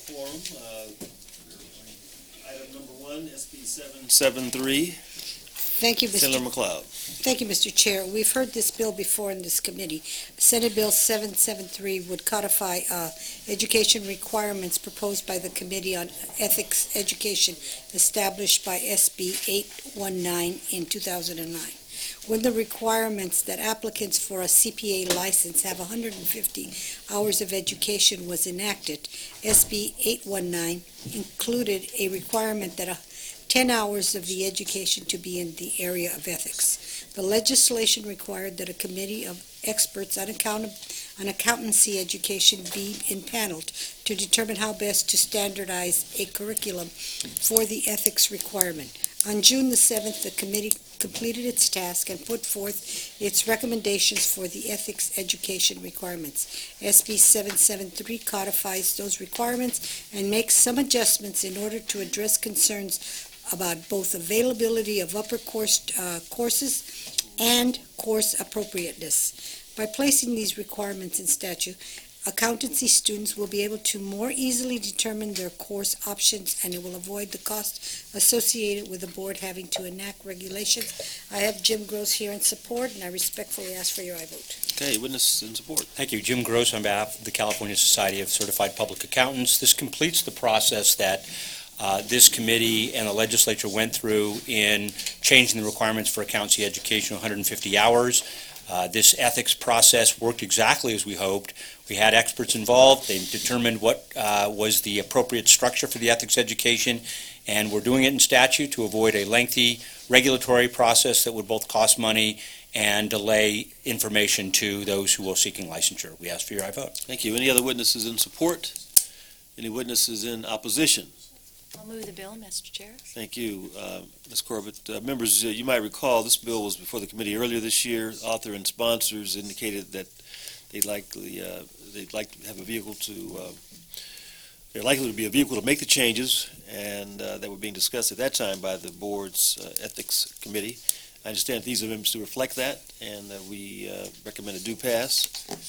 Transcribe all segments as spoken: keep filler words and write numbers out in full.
quorum. Uh, Item number one, S B seven seven three, Thank you, Senator Mister McLeod. Thank you, Mister Chair. We've heard this bill before in this committee. Senate Bill seven seventy-three would codify uh, education requirements proposed by the Committee on Ethics Education established by S B eight nineteen in two thousand nine. When the requirements that applicants for a C P A license have one hundred fifty hours of education was enacted, S B eight nineteen included a requirement that a ten hours of the education to be in the area of ethics. The legislation required that a committee of experts on, account on accountancy education be impaneled to determine how best to standardize a curriculum for the ethics requirement. On June the seventh, the committee completed its task and put forth its recommendations for the ethics education requirements. S B seven seventy-three codifies those requirements and makes some adjustments in order to address concerns about both availability of upper course uh, courses and course appropriateness. By placing these requirements in statute, accountancy students will be able to more easily determine their course options, and it will avoid the cost associated with the board having to enact regulations. I have Jim Gross here in support, and I respectfully ask for your aye vote. Okay, witness in support. Thank you. Jim Gross on behalf of the California Society of Certified Public Accountants. This completes the process that uh, this committee and the legislature went through in changing the requirements for accountancy education to one hundred fifty hours. Uh, this ethics process worked exactly as we hoped. We had experts involved. They determined what uh, was the appropriate structure for the ethics education, and we're doing it in statute to avoid a lengthy regulatory process that would both cost money and delay information to those who are seeking licensure. We ask for your aye vote. Thank you. Any other witnesses in support? Any witnesses in opposition? I'll move the bill, Mister Chair. Thank you, uh, Miz Corbett. Uh, members, uh, you might recall this bill was before the committee earlier this year. Author and sponsors indicated that they'd likely uh, they'd like to have a vehicle to uh, they're likely to be a vehicle to make the changes, and uh, that were being discussed at that time by the board's uh, ethics committee. I understand these amendments to reflect that, and uh, we uh, recommend a due pass.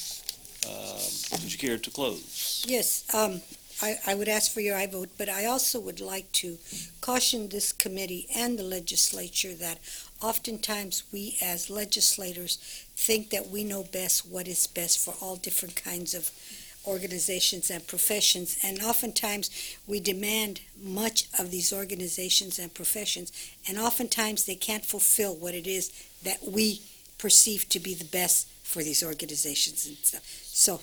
Um, would you care to close? Yes, um, I, I would ask for your aye vote, but I also would like to caution this committee and the legislature that oftentimes we as legislators think that we know best what is best for all different kinds of organizations and professions, and oftentimes we demand much of these organizations and professions, and oftentimes they can't fulfill what it is that we perceive to be the best for these organizations and stuff. So,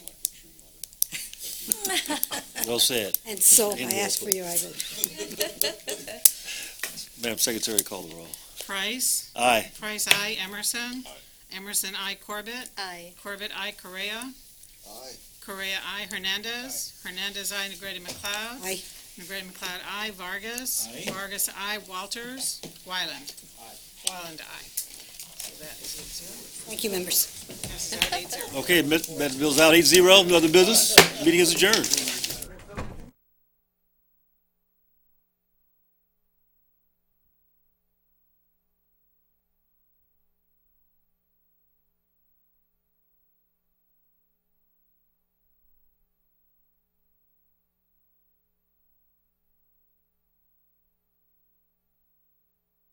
Well said. and so I And ask roll for your aye vote. Madam Secretary, call the roll. Price. Aye. Price, aye. Emerson. Emerson, aye. Corbett. Aye. Corbett, aye. Correa. Aye. Correa, aye. Hernandez. Hernandez, aye. Negrete McLeod. Aye. Negrete McLeod, aye. Vargas. Vargas, aye. Walters. Wyland. Wyland, aye. So that is eight zero. Thank you, members. Passes out eight zero. Okay, Med- Med- Bill's out eight zero. No other business. Meeting is adjourned.